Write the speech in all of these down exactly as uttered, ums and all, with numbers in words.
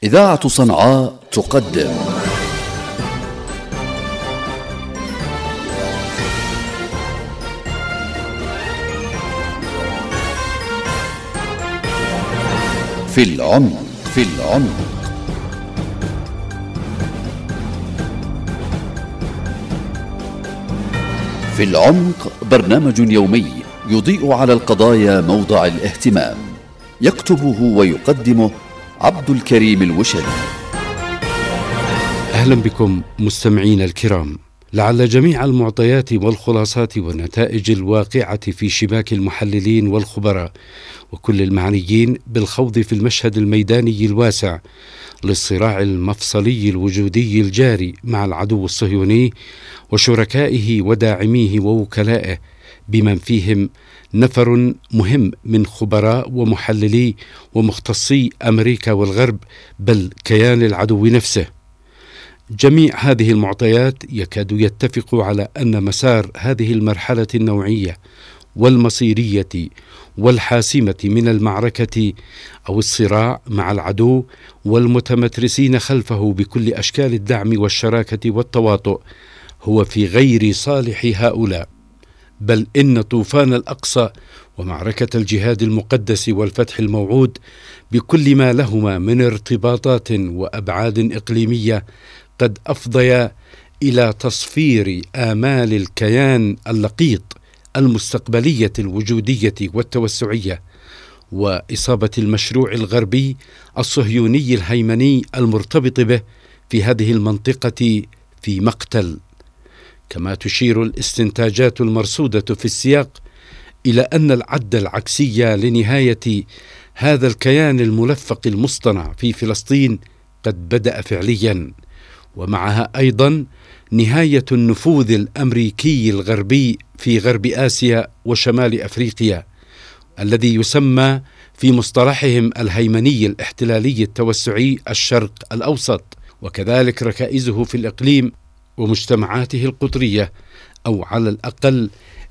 إذاعة صنعاء تقدم في العمق في العمق في العمق برنامج يومي يضيء على القضايا موضع الاهتمام، يكتبه ويقدمه عبد الكريم الوشري. أهلا بكم مستمعين الكرام. لعل جميع المعطيات والخلاصات والنتائج الواقعة في شباك المحللين والخبراء وكل المعنيين بالخوض في المشهد الميداني الواسع للصراع المفصلي الوجودي الجاري مع العدو الصهيوني وشركائه وداعميه ووكلائه، بمن فيهم نفر مهم من خبراء ومحللي ومختصي أمريكا والغرب، بل كيان العدو نفسه. جميع هذه المعطيات يكاد يتفق على أن مسار هذه المرحلة النوعية والمصيرية والحاسمة من المعركة أو الصراع مع العدو والمتمترسين خلفه بكل أشكال الدعم والشراكة والتواطؤ هو في غير صالح هؤلاء، بل إن طوفان الأقصى ومعركة الجهاد المقدس والفتح الموعود بكل ما لهما من ارتباطات وأبعاد إقليمية قد أفضيا إلى تصفير آمال الكيان اللقيط المستقبلية الوجودية والتوسعية، وإصابة المشروع الغربي الصهيوني الهيمني المرتبط به في هذه المنطقة في مقتل. كما تشير الاستنتاجات المرصودة في السياق إلى أن العد العكسي لنهاية هذا الكيان الملفق المصطنع في فلسطين قد بدأ فعليا، ومعها أيضا نهاية النفوذ الأمريكي الغربي في غرب آسيا وشمال أفريقيا، الذي يسمى في مصطلحهم الهيمني الاحتلالي التوسعي الشرق الأوسط، وكذلك ركائزه في الإقليم ومجتمعاته القطرية، أو على الأقل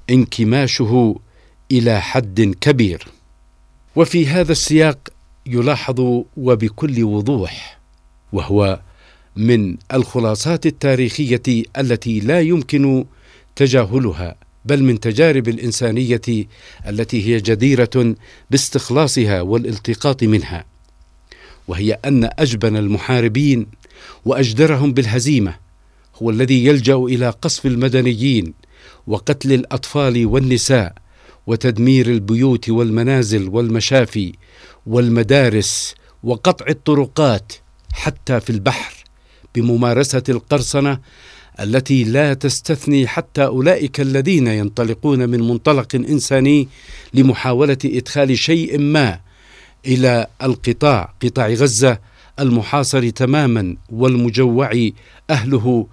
انكماشه إلى حد كبير. وفي هذا السياق يلاحظ وبكل وضوح، وهو من الخلاصات التاريخية التي لا يمكن تجاهلها، بل من تجارب الإنسانية التي هي جديرة باستخلاصها والالتقاط منها، وهي أن أجبن المحاربين وأجدرهم بالهزيمة هو الذي يلجأ إلى قصف المدنيين وقتل الأطفال والنساء وتدمير البيوت والمنازل والمشافي والمدارس وقطع الطرقات حتى في البحر، بممارسة القرصنة التي لا تستثني حتى أولئك الذين ينطلقون من منطلق إنساني لمحاولة إدخال شيء ما إلى القطاع قطاع غزة المحاصر تماما والمجوع أهله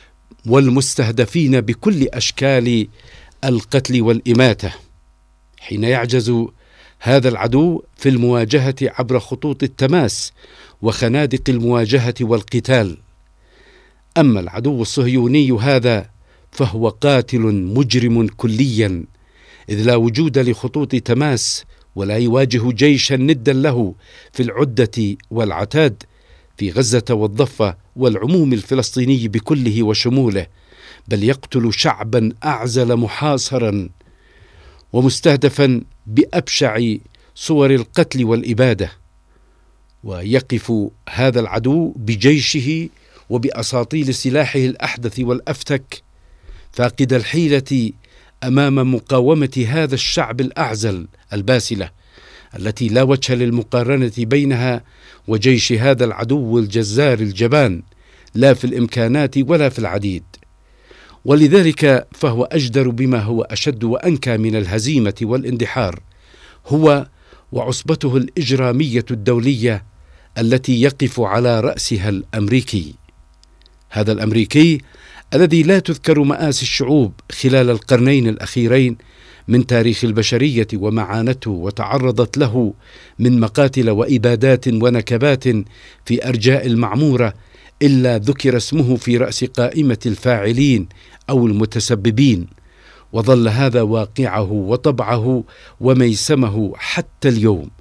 والمستهدفين بكل أشكال القتل والإماتة، حين يعجز هذا العدو في المواجهة عبر خطوط التماس وخنادق المواجهة والقتال. أما العدو الصهيوني هذا فهو قاتل مجرم كليا، إذ لا وجود لخطوط تماس ولا يواجه جيشا ندا له في العدة والعتاد في غزة والضفة والعموم الفلسطيني بكله وشموله، بل يقتل شعبا أعزل محاصرا ومستهدفا بأبشع صور القتل والإبادة. ويقف هذا العدو بجيشه وبأساطيل سلاحه الأحدث والأفتك فاقد الحيلة أمام مقاومة هذا الشعب الأعزل الباسلة، التي لا وجه للمقارنة بينها وجيش هذا العدو الجزار الجبان، لا في الإمكانات ولا في العديد. ولذلك فهو أجدر بما هو أشد وأنكى من الهزيمة والاندحار، هو وعصبته الإجرامية الدولية التي يقف على رأسها الأمريكي. هذا الأمريكي الذي لا تذكر مآسي الشعوب خلال القرنين الأخيرين من تاريخ البشرية وما عانته وتعرضت له من مقاتل وإبادات ونكبات في أرجاء المعمورة، إلا ذكر اسمه في رأس قائمة الفاعلين أو المتسببين، وظل هذا واقعه وطبعه وميسمه حتى اليوم،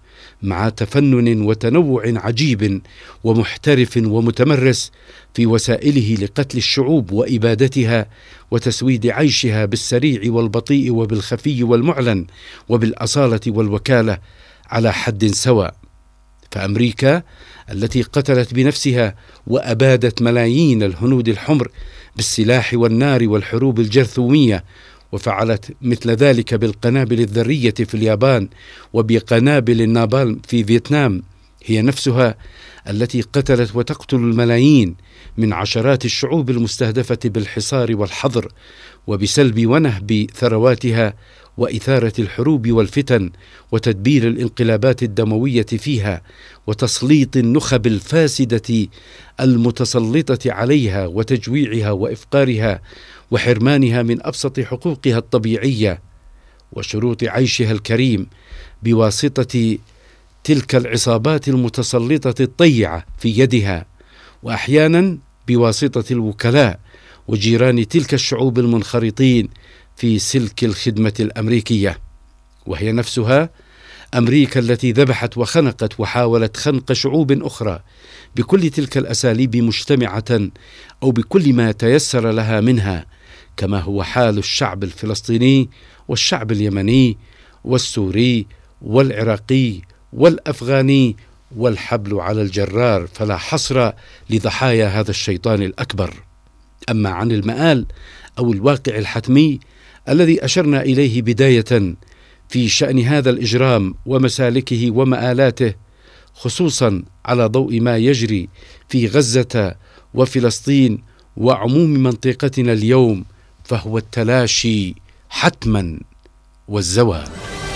مع تفنن وتنوع عجيب ومحترف ومتمرس في وسائله لقتل الشعوب وإبادتها وتسويد عيشها بالسريع والبطيء وبالخفي والمعلن وبالأصالة والوكالة على حد سواء. فأمريكا التي قتلت بنفسها وأبادت ملايين الهنود الحمر بالسلاح والنار والحروب الجرثومية، وفعلت مثل ذلك بالقنابل الذرية في اليابان وبقنابل النابالم في فيتنام، هي نفسها التي قتلت وتقتل الملايين من عشرات الشعوب المستهدفة بالحصار والحظر وبسلب ونهب ثرواتها وإثارة الحروب والفتن وتدبير الانقلابات الدموية فيها وتسليط النخب الفاسدة المتسلطة عليها وتجويعها وإفقارها وحرمانها من أبسط حقوقها الطبيعية وشروط عيشها الكريم بواسطة تلك العصابات المتسلطة الطيعة في يدها، وأحيانا بواسطة الوكلاء وجيران تلك الشعوب المنخرطين في سلك الخدمة الأمريكية. وهي نفسها أمريكا التي ذبحت وخنقت وحاولت خنق شعوب أخرى بكل تلك الأساليب مجتمعة أو بكل ما تيسر لها منها، كما هو حال الشعب الفلسطيني والشعب اليمني والسوري والعراقي والأفغاني، والحبل على الجرار فلا حصر لضحايا هذا الشيطان الأكبر. أما عن المآل أو الواقع الحتمي الذي أشرنا إليه بداية في شأن هذا الإجرام ومسالكه ومآلاته، خصوصا على ضوء ما يجري في غزة وفلسطين وعموم منطقتنا اليوم، فهو التلاشي حتما والزوال.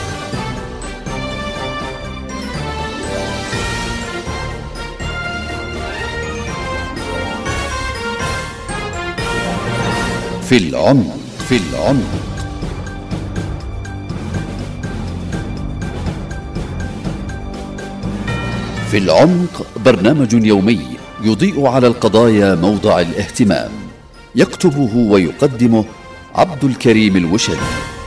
في العمق في العمق في العمق برنامج يومي يضيء على القضايا موضع الاهتمام، يكتبه ويقدمه عبد الكريم الوشلي.